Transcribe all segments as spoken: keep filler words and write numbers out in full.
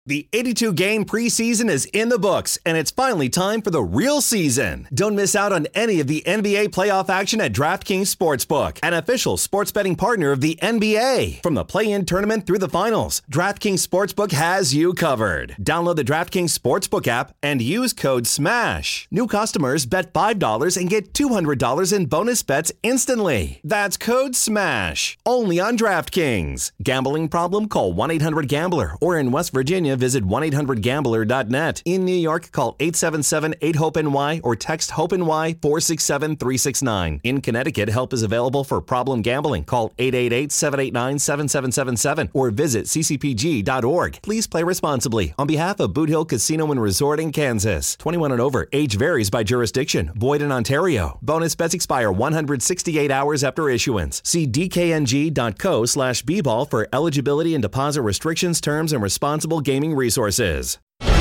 The eighty-two game preseason is in the books, and it's finally time for the real season. Don't miss out on any of the N B A playoff action at DraftKings Sportsbook, an official sports betting partner of the N B A. From the play-in tournament through the finals, DraftKings Sportsbook has you covered. Download the DraftKings Sportsbook app and use code SMASH. New customers bet five dollars and get two hundred dollars in bonus bets instantly. That's code SMASH. Only on DraftKings. Gambling problem? Call one eight hundred gambler, or in West Virginia, visit one eight hundred gambler dot net. In New York, call eight seven seven eight hope N Y or text HOPE-NY four six seven three six nine. In Connecticut, help is available for problem gambling. Call eight eight eight seven eight nine seven seven seven seven or visit c c p g dot org. Please play responsibly. On behalf of Boot Hill Casino and Resort in Kansas. twenty-one and over. Age varies by jurisdiction. Void in Ontario. Bonus bets expire one hundred sixty-eight hours after issuance. See d k n g dot co slash b ball for eligibility and deposit restrictions, terms, and responsible gaming resources.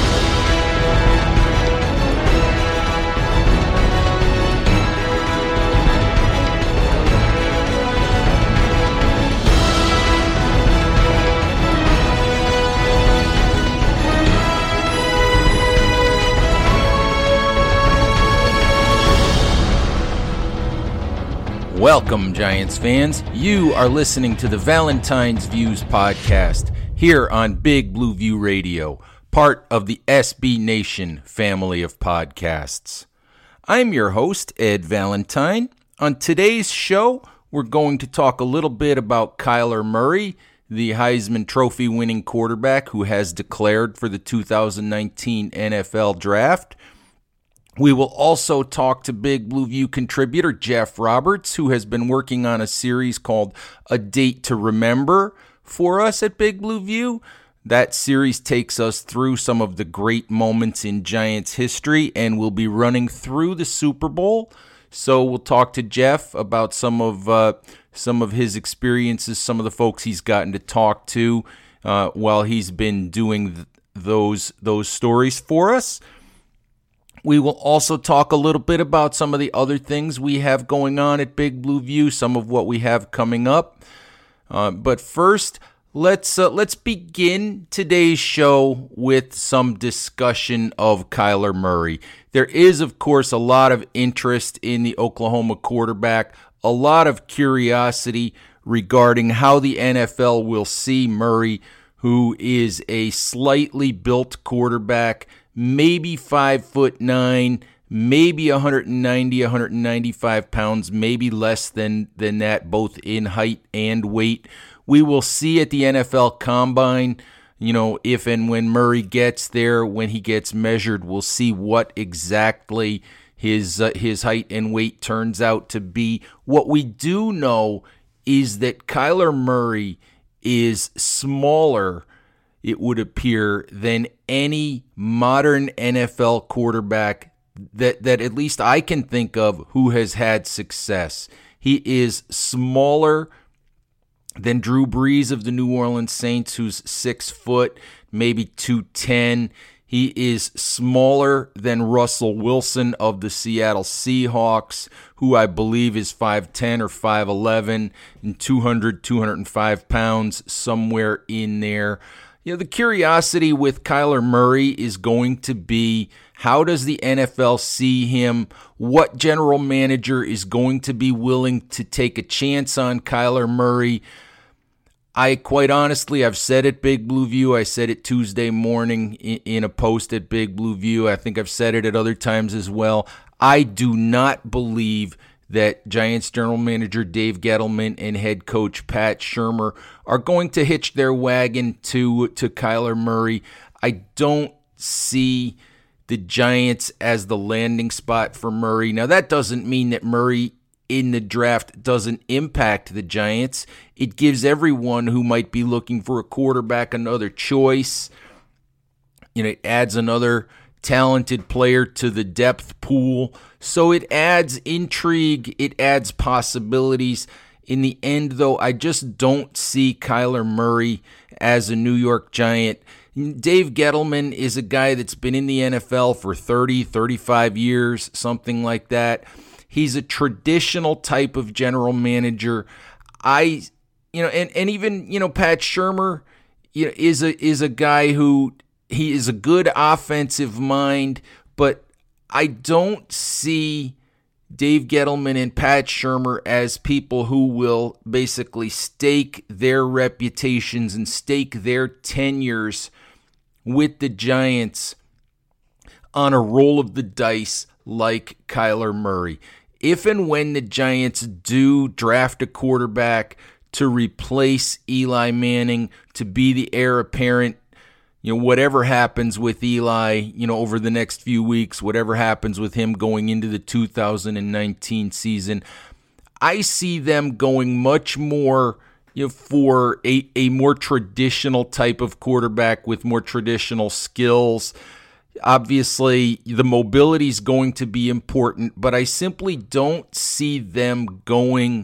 Welcome, Giants fans. You are listening to the Valentine's Views podcast here on Big Blue View Radio, part of the S B Nation family of podcasts. I'm your host, Ed Valentine. On today's show, we're going to talk a little bit about Kyler Murray, the Heisman Trophy winning quarterback who has declared for the two thousand nineteen N F L Draft. We will also talk to Big Blue View contributor Jeff Roberts, who has been working on a series called A Date to Remember for us at Big Blue View. That series takes us through some of the great moments in Giants history, and we'll be running through the Super Bowl. So we'll talk to Jeff about some of uh, some of his experiences, some of the folks he's gotten to talk to uh, while he's been doing th- those those stories for us. We will also talk a little bit about some of the other things we have going on at Big Blue View, some of what we have coming up. Uh, but first, let's uh, let's begin today's show with some discussion of Kyler Murray. There is, of course, a lot of interest in the Oklahoma quarterback, a lot of curiosity regarding how the N F L will see Murray, who is a slightly built quarterback, maybe five foot nine, maybe one ninety, one ninety-five pounds, maybe less than, than that, both in height and weight. We will see at the N F L Combine, you know, if and when Murray gets there, when he gets measured, we'll see what exactly his uh, his height and weight turns out to be. What we do know is that Kyler Murray is smaller, it would appear, than any modern N F L quarterback that, that at least I can think of who has had success. He is smaller than Drew Brees of the New Orleans Saints, who's six foot, maybe two ten. He is smaller than Russell Wilson of the Seattle Seahawks, who I believe is five ten or five eleven and two hundred, two hundred five pounds, somewhere in there. You know, the curiosity with Kyler Murray is going to be, how does the N F L see him? What general manager is going to be willing to take a chance on Kyler Murray? I quite honestly, I've said it Big Blue View. I said it Tuesday morning in a post at Big Blue View. I think I've said it at other times as well. I do not believe that Giants general manager Dave Gettleman and head coach Pat Shurmur are going to hitch their wagon to, to Kyler Murray. I don't see the Giants as the landing spot for Murray. Now, that doesn't mean that Murray in the draft doesn't impact the Giants. It gives everyone who might be looking for a quarterback another choice. You know, it adds another talented player to the depth pool. So it adds intrigue, it adds possibilities. In the end, though, I just don't see Kyler Murray as a New York Giant. Dave Gettleman is a guy that's been in the N F L for thirty, thirty-five years, something like that. He's a traditional type of general manager. I, you know, and, and even, you know, Pat Shurmur, you know, is a is a guy who he is a good offensive mind, but I don't see Dave Gettleman and Pat Shurmur as people who will basically stake their reputations and stake their tenures with the Giants on a roll of the dice like Kyler Murray. If and when the Giants do draft a quarterback to replace Eli Manning, to be the heir apparent, you know, whatever happens with Eli, you know, over the next few weeks, whatever happens with him going into the two thousand nineteen season, I see them going much more, you know, for a, a more traditional type of quarterback with more traditional skills. Obviously, the mobility is going to be important, but I simply don't see them going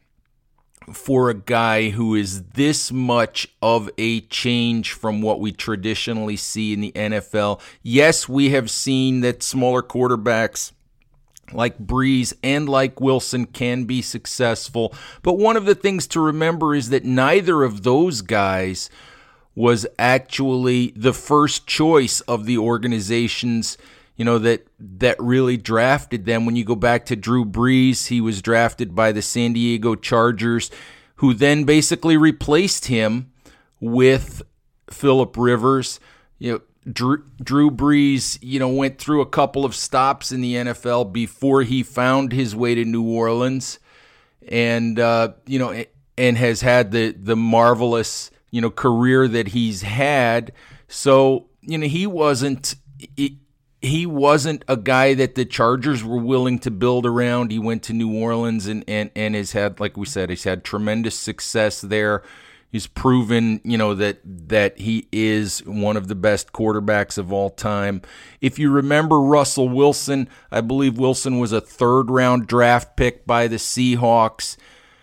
for a guy who is this much of a change from what we traditionally see in the N F L. Yes, we have seen that smaller quarterbacks like Breeze and like Wilson can be successful, but one of the things to remember is that neither of those guys was actually the first choice of the organizations, you know, that that really drafted them. When you go back to Drew Brees, he was drafted by the San Diego Chargers, who then basically replaced him with Phillip Rivers. You know, Drew, Drew Brees, you know, went through a couple of stops in the N F L before he found his way to New Orleans, and uh, you know, and has had the the marvelous, you know, career that he's had. So, you know, he wasn't. He, He wasn't a guy that the Chargers were willing to build around. He went to New Orleans and, and, and has had, like we said, he's had tremendous success there. He's proven, you know, that that he is one of the best quarterbacks of all time. If you remember Russell Wilson, I believe Wilson was a third-round draft pick by the Seahawks,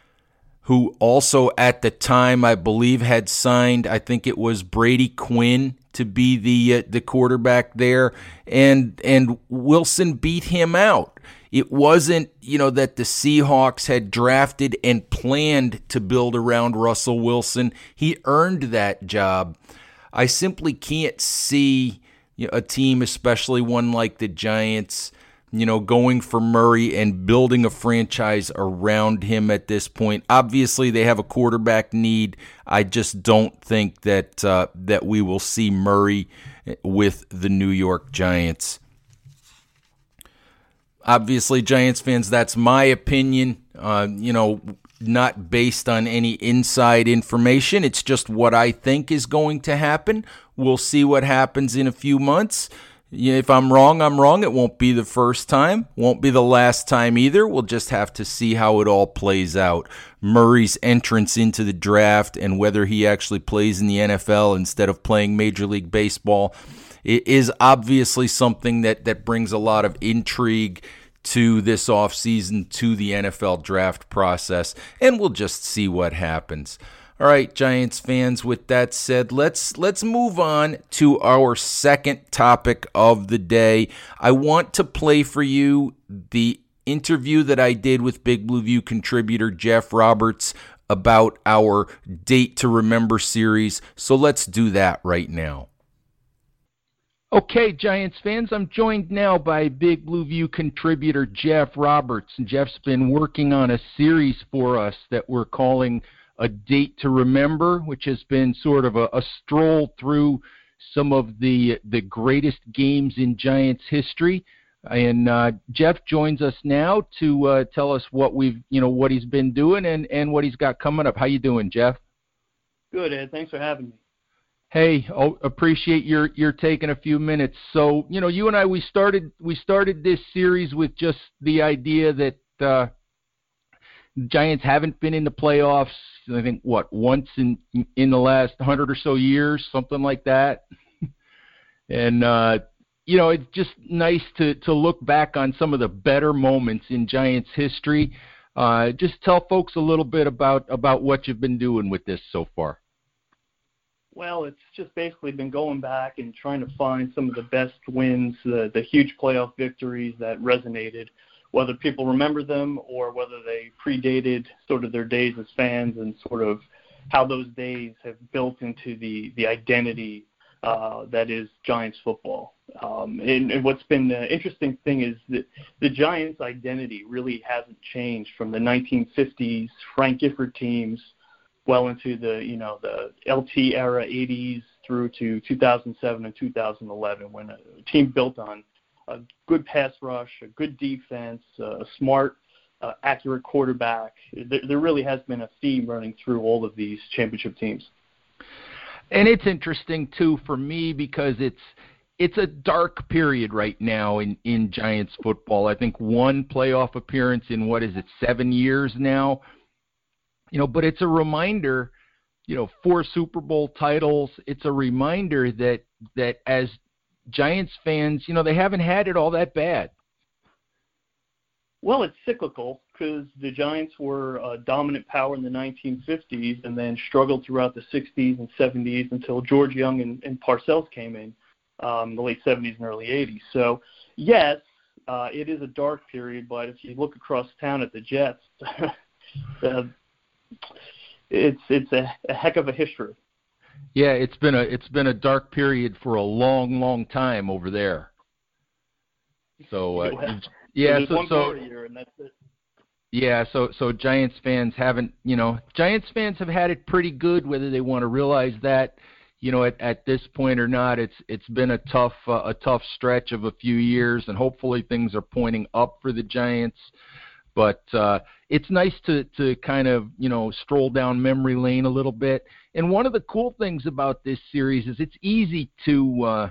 who also at the time, I believe, had signed, I think it was Brady Quinn, to be the uh, the quarterback there, and and Wilson beat him out. It wasn't, you know, that the Seahawks had drafted and planned to build around Russell Wilson. He earned that job. I simply can't see, you know, a team, especially one like the Giants, you know, going for Murray and building a franchise around him at this point. Obviously, they have a quarterback need. I just don't think that uh, that we will see Murray with the New York Giants. Obviously, Giants fans, that's my opinion, uh, you know, not based on any inside information. It's just what I think is going to happen. We'll see what happens in a few months. If I'm wrong, I'm wrong. It won't be the first time. Won't be the last time either. We'll just have to see how it all plays out. Murray's entrance into the draft and whether he actually plays in the N F L instead of playing Major League Baseball, it is obviously something that, that brings a lot of intrigue to this offseason, to the N F L draft process, and we'll just see what happens. All right, Giants fans, with that said, let's let's move on to our second topic of the day. I want to play for you the interview that I did with Big Blue View contributor Jeff Roberts about our Date to Remember series, so let's do that right now. Okay, Giants fans, I'm joined now by Big Blue View contributor Jeff Roberts, and Jeff's been working on a series for us that we're calling A Date to Remember, which has been sort of a, a stroll through some of the the greatest games in Giants history. And uh, Jeff joins us now to uh, tell us what we've, you know, what he's been doing and, and what he's got coming up. How you doing, Jeff? Good, Ed. Thanks for having me. Hey, oh, appreciate your your taking a few minutes. So, you know, you and I we started we started this series with just the idea that uh, Giants haven't been in the playoffs. I think what once in in the last hundred or so years, something like that. And uh, you know, it's just nice to to look back on some of the better moments in Giants history. Uh, just tell folks a little bit about about what you've been doing with this so far. Well, it's just basically been going back and trying to find some of the best wins, the, the huge playoff victories that resonated, whether people remember them or whether they predated sort of their days as fans and sort of how those days have built into the, the identity uh, that is Giants football. Um, and, and what's been the interesting thing is that the Giants' identity really hasn't changed from the nineteen fifties Frank Gifford teams well into the, you know, the L T era eighties through to two thousand seven and two thousand eleven, when a team built on a good pass rush, a good defense, a smart, uh, accurate quarterback. There, there really has been a theme running through all of these championship teams. And it's interesting, too, for me, because it's it's a dark period right now in, in Giants football. I think one playoff appearance in, what is it, seven years now? You know, but it's a reminder, you know, four Super Bowl titles. It's a reminder that that as Giants fans, you know, they haven't had it all that bad. Well, it's cyclical because the Giants were a dominant power in the nineteen fifties and then struggled throughout the sixties and seventies until George Young and, and Parcells came in um, in the late seventies and early eighties. So, yes, uh, it is a dark period, but if you look across town at the Jets, uh, it's it's a, a heck of a history. Yeah, it's been a it's been a dark period for a long, long time over there. So uh, well, yeah, so, so, so year and that's it. Yeah, so so Giants fans haven't, you know, Giants fans have had it pretty good, whether they want to realize that, you know, at, at this point or not. It's it's been a tough uh, a tough stretch of a few years, and hopefully things are pointing up for the Giants. But uh, it's nice to, to kind of, you know, stroll down memory lane a little bit. And one of the cool things about this series is it's easy to uh,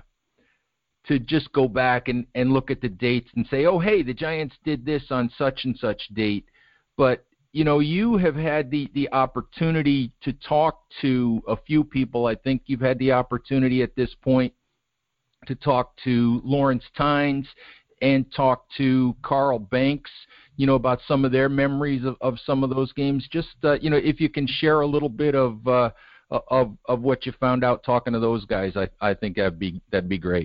to just go back and, and look at the dates and say, oh, hey, the Giants did this on such and such date. But, you know, you have had the, the opportunity to talk to a few people. I think you've had the opportunity at this point to talk to Lawrence Tynes and talk to Carl Banks, you know, about some of their memories of, of some of those games. Just, uh, you know, if you can share a little bit of uh, of of what you found out talking to those guys, I, I think that'd be that'd be great.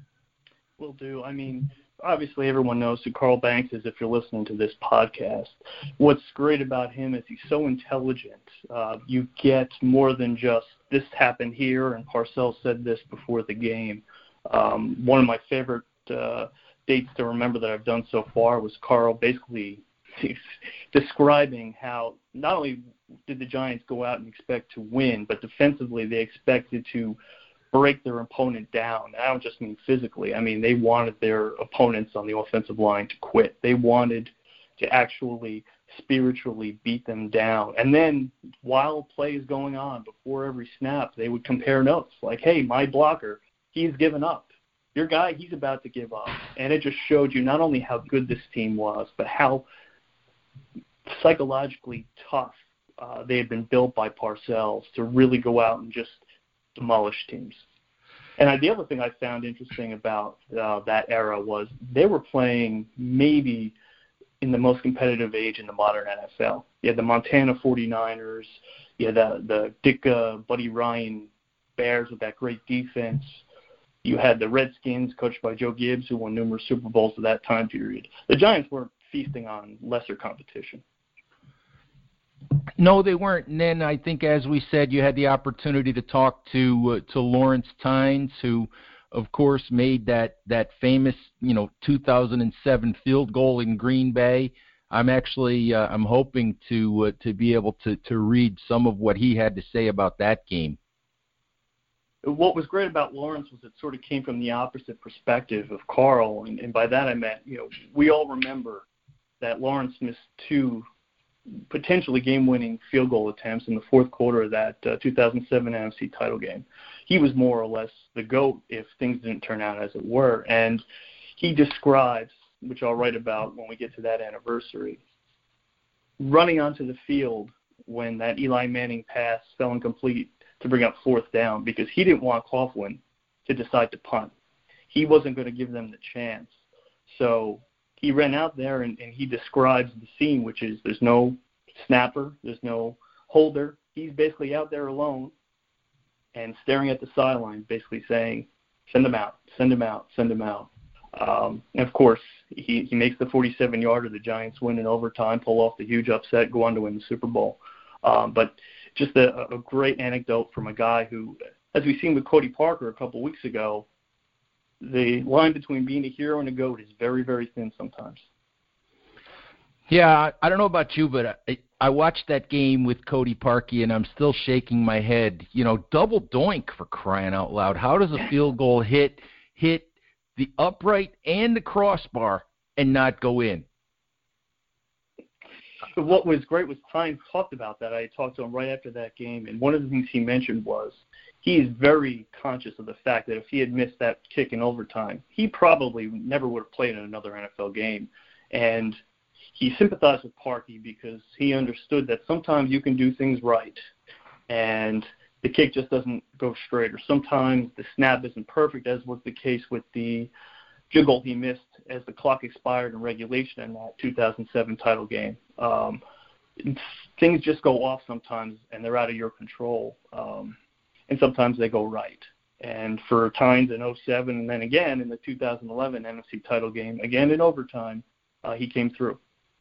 Will do. I mean, obviously everyone knows who Carl Banks is if you're listening to this podcast. What's great about him is he's so intelligent. Uh, you get more than just this happened here and Parcells said this before the game. Um, one of my favorite uh, dates to remember that I've done so far was Carl basically describing how not only did the Giants go out and expect to win, but defensively they expected to break their opponent down. I don't just mean physically. I mean, they wanted their opponents on the offensive line to quit. They wanted to actually spiritually beat them down. And then while play is going on, before every snap, they would compare notes like, hey, my blocker, he's given up. Your guy, he's about to give up. And it just showed you not only how good this team was, but how psychologically tough uh, they had been built by Parcells to really go out and just demolish teams. And I, the other thing I found interesting about uh, that era was they were playing maybe in the most competitive age in the modern N F L. You had the Montana forty-niners, you had the, the Dick uh, Buddy Ryan Bears with that great defense. You had the Redskins, coached by Joe Gibbs, who won numerous Super Bowls at that time period. The Giants weren't feasting on lesser competition. No, they weren't. And then I think, as we said, you had the opportunity to talk to uh, to Lawrence Tynes, who, of course, made that, that famous, you know, two thousand seven field goal in Green Bay. I'm actually uh, I'm hoping to uh, to be able to, to read some of what he had to say about that game. What was great about Lawrence was it sort of came from the opposite perspective of Carl, and, and by that I meant, you know, we all remember that Lawrence missed two potentially game-winning field goal attempts in the fourth quarter of that uh, two thousand seven N F C title game. He was more or less the GOAT if things didn't turn out as it were, and he describes, which I'll write about when we get to that anniversary, running onto the field when that Eli Manning pass fell incomplete to bring up fourth down because he didn't want Coughlin to decide to punt. He wasn't going to give them the chance. So he ran out there and, and he describes the scene, which is there's no snapper, there's no holder. He's basically out there alone and staring at the sideline, basically saying, send him out, send him out, send him out. Um, and, of course, he, he makes the forty-seven-yarder. The Giants win in overtime, pull off the huge upset, go on to win the Super Bowl. Um, but just a, a great anecdote from a guy who as we've seen with Cody Parker a couple weeks ago, the line between being a hero and a GOAT is very, very thin sometimes. Yeah, I don't know about you, but I, I watched that game with Cody Parkey, and I'm still shaking my head. You know, double doink, for crying out loud. How does a field goal hit hit the upright and the crossbar and not go in? What was great was Tynes talked about that. I talked to him right after that game, and one of the things he mentioned was he is very conscious of the fact that if he had missed that kick in overtime, he probably never would have played in another N F L game. And he sympathized with Parkey because he understood that sometimes you can do things right, and the kick just doesn't go straight, or sometimes the snap isn't perfect, as was the case with the field goal he missed as the clock expired in regulation in that two thousand seven title game. Um, things just go off sometimes, and they're out of your control, um, and sometimes they go right. And for Tynes in oh seven, and then again in the two thousand eleven N F C title game, again in overtime, uh, he came through.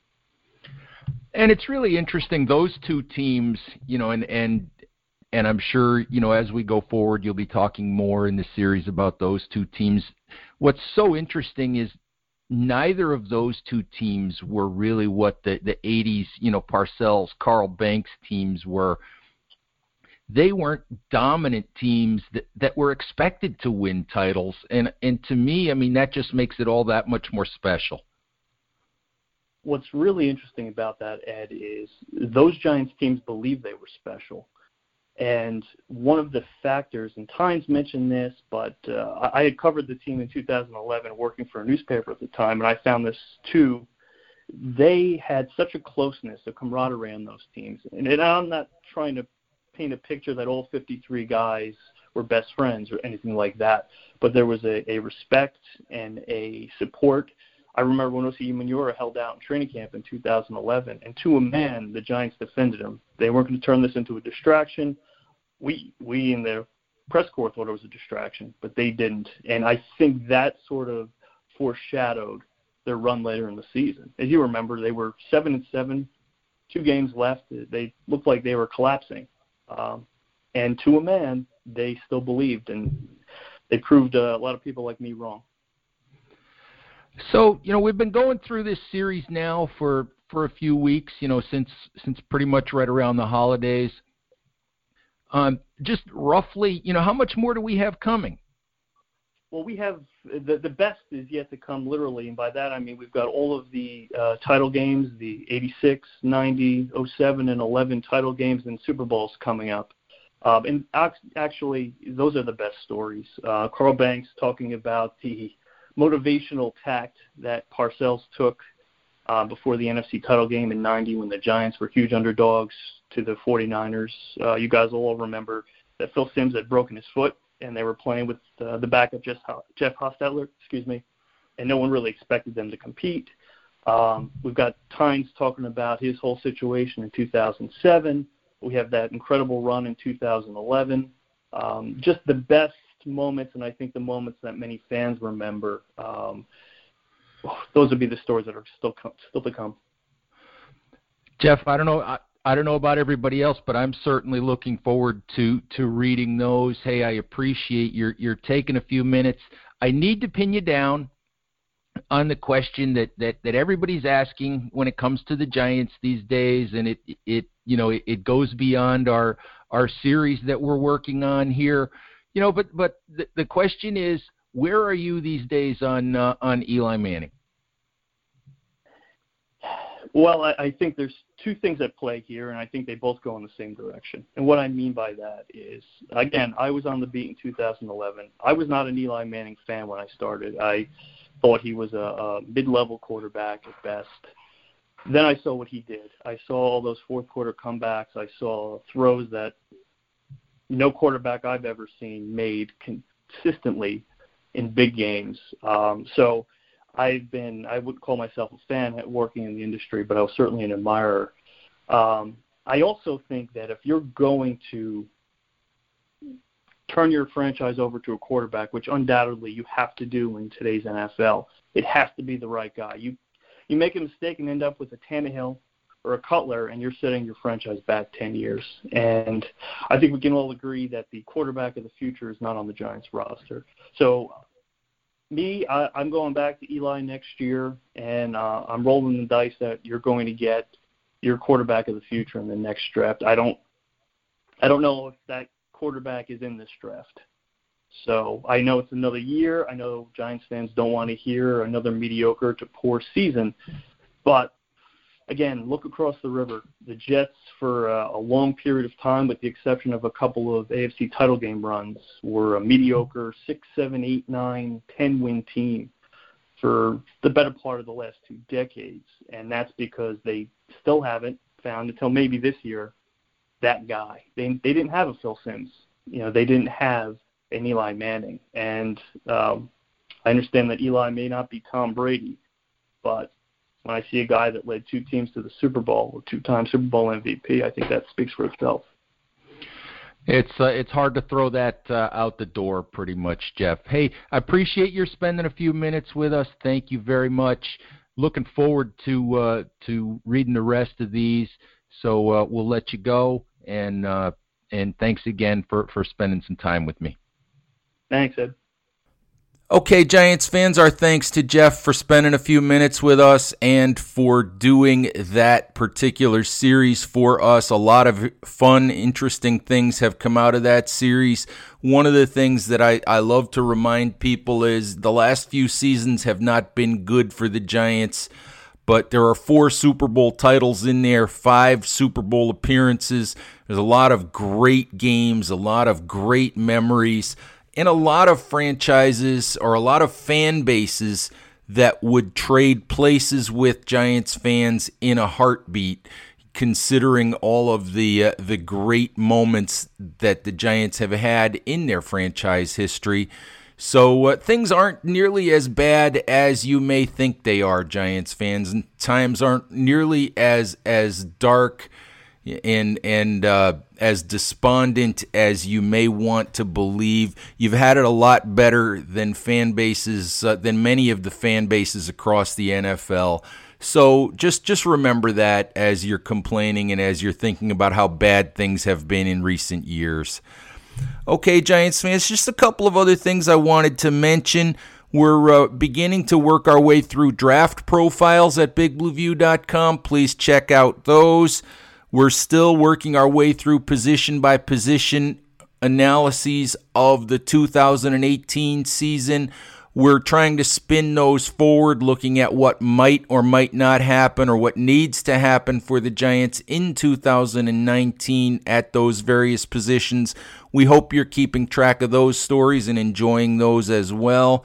And it's really interesting, those two teams, you know, and, and and I'm sure, you know, as we go forward, you'll be talking more in the series about those two teams. What's so interesting is neither of those two teams were really what the, the eighties, you know, Parcells, Carl Banks teams were. They weren't dominant teams that, that were expected to win titles. And, and to me, I mean, that just makes it all that much more special. What's really interesting about that, Ed, is those Giants teams believed they were special. And one of the factors, and Tynes mentioned this, but uh, I had covered the team in two thousand eleven working for a newspaper at the time, and I found this too. They had such a closeness, a camaraderie on those teams. And, and I'm not trying to paint a picture that all fifty-three guys were best friends or anything like that, but there was a, a respect and a support. I remember when Osi Umenyiora held out in training camp in two thousand eleven, and to a man, the Giants defended him. They weren't going to turn this into a distraction. We we in the press corps thought it was a distraction, but they didn't. And I think that sort of foreshadowed their run later in the season. As you remember, they were seven and seven, two games left. They looked like they were collapsing. Um, and to a man, they still believed, and they proved uh, a lot of people like me wrong. So, you know, we've been going through this series now for, for a few weeks, you know, since since pretty much right around the holidays. Um, just roughly, you know, how much more do we have coming? Well, we have the the best is yet to come, literally, and by that I mean we've got all of the uh, title games, the eighty-six, ninety, oh seven, and eleven title games and Super Bowls coming up. Um, and actually, those are the best stories. Uh, Carl Banks talking about the motivational tact that Parcells took uh, before the N F C title game in ninety when the Giants were huge underdogs to the forty-niners. Uh, you guys will all remember that Phil Simms had broken his foot, and they were playing with uh, the backup Jeff, Jeff Hostetler, excuse me, and no one really expected them to compete. Um, we've got Tynes talking about his whole situation in two thousand seven. We have that incredible run in two thousand eleven. Um, just the best moments, and I think the moments that many fans remember. Um, those would be the stories that are still come, still to come. Jeff, I don't know. I, I don't know about everybody else, but I'm certainly looking forward to, to reading those. Hey, I appreciate your you're taking a few minutes. I need to pin you down on the question that, that, that everybody's asking when it comes to the Giants these days, and it it you know it, it goes beyond our our series that we're working on here. You know, but but the, the question is, where are you these days on uh, on Eli Manning? Well, I, I think there's two things at play here, and I think they both go in the same direction. And what I mean by that is, again, I was on the beat in two thousand eleven. I was not an Eli Manning fan when I started. I thought he was a, a mid-level quarterback at best. Then I saw what he did. I saw all those fourth-quarter comebacks. I saw throws that no quarterback I've ever seen made consistently in big games. Um, so I've been, I wouldn't call myself a fan at working in the industry, but I was certainly an admirer. Um, I also think that if you're going to turn your franchise over to a quarterback, which undoubtedly you have to do in today's N F L, it has to be the right guy. You you make a mistake and end up with a Tannehill or a Cutler, and you're setting your franchise back ten years. And I think we can all agree that the quarterback of the future is not on the Giants roster. So me, I, I'm going back to Eli next year, and uh, I'm rolling the dice that you're going to get your quarterback of the future in the next draft. I don't, I don't know if that quarterback is in this draft. So I know it's another year. I know Giants fans don't want to hear another mediocre to poor season. But, again, look across the river. The Jets, for uh, a long period of time, with the exception of a couple of A F C title game runs, were a mediocre six, seven, eight, nine, ten-win team for the better part of the last two decades. And that's because they still haven't found, until maybe this year, that guy. They, they didn't have a Phil Simms. You know, they didn't have and Eli Manning. And um, I understand that Eli may not be Tom Brady, but when I see a guy that led two teams to the Super Bowl, or two-time Super Bowl M V P, I think that speaks for itself. It's uh, it's hard to throw that uh, out the door pretty much, Jeff. Hey, I appreciate your spending a few minutes with us. Thank you very much. Looking forward to uh, to reading the rest of these. So uh, we'll let you go, and uh, and thanks again for, for spending some time with me. Thanks, Ed. Okay, Giants fans, our thanks to Jeff for spending a few minutes with us and for doing that particular series for us. A lot of fun, interesting things have come out of that series. One of the things that I, I love to remind people is the last few seasons have not been good for the Giants, but there are four Super Bowl titles in there, five Super Bowl appearances. There's a lot of great games, a lot of great memories, and a lot of franchises or a lot of fan bases that would trade places with Giants fans in a heartbeat, considering all of the uh, the great moments that the Giants have had in their franchise history. So uh, things aren't nearly as bad as you may think they are, Giants fans, and times aren't nearly as as dark and and uh, as despondent as you may want to believe. You've had it a lot better than fan bases, uh, than many of the fan bases across the N F L. So just just remember that as you're complaining and as you're thinking about how bad things have been in recent years. Okay, Giants fans, just a couple of other things I wanted to mention. We're uh, beginning to work our way through draft profiles at big blue view dot com. Please check out those. We're still working our way through position-by-position analyses of the two thousand eighteen season. We're trying to spin those forward, looking at what might or might not happen or what needs to happen for the Giants in two thousand nineteen at those various positions. We hope you're keeping track of those stories and enjoying those as well.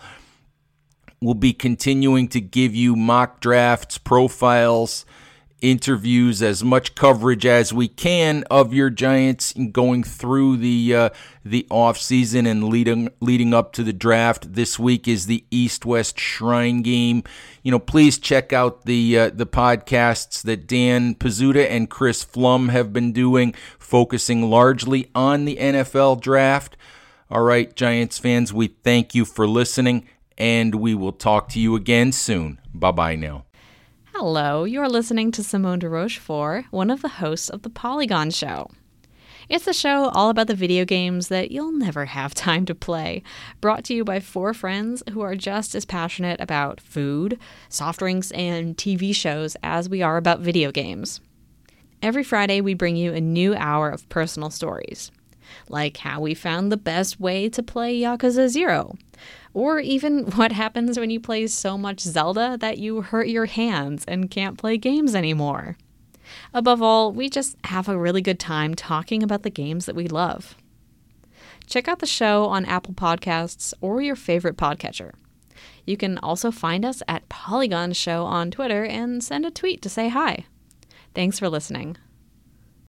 We'll be continuing to give you mock drafts, profiles, interviews, as much coverage as we can of your Giants going through the uh, the off season and leading leading up to the draft. This week is the East-West Shrine Game. You know, please check out the uh, the podcasts that Dan Pizzuta and Chris Flum have been doing, focusing largely on the N F L draft. All right, Giants fans, we thank you for listening, and we will talk to you again soon. Bye-bye now. Hello, you're listening to Simone de Rochefort, one of the hosts of The Polygon Show. It's a show all about the video games that you'll never have time to play, brought to you by four friends who are just as passionate about food, soft drinks, and T V shows as we are about video games. Every Friday, we bring you a new hour of personal stories, like how we found the best way to play Yakuza Zero, or even what happens when you play so much Zelda that you hurt your hands and can't play games anymore. Above all, we just have a really good time talking about the games that we love. Check out the show on Apple Podcasts or your favorite podcatcher. You can also find us at Polygon Show on Twitter and send a tweet to say hi. Thanks for listening.